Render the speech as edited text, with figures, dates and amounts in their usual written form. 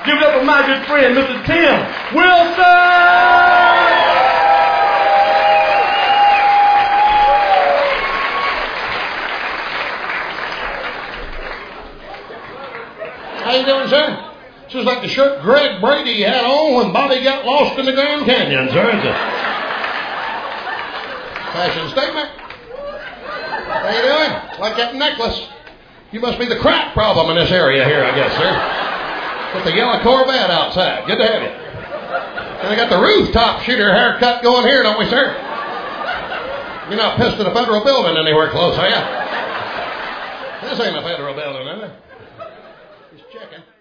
Give it up for my good friend, Mr. Tim Wilson! How you doing, sir? This is like the shirt Greg Brady had on when Bobby got lost in the Grand Canyon, sir. It's a fashion statement. How you doing? Like that necklace. You must be the crack problem in this area here, I guess, sir. With the yellow Corvette outside. Good to have you. And I got the rooftop shooter haircut going here, don't we, sir? You're not pissed at a federal building anywhere close, are you? This ain't a federal building, is it? Just checking.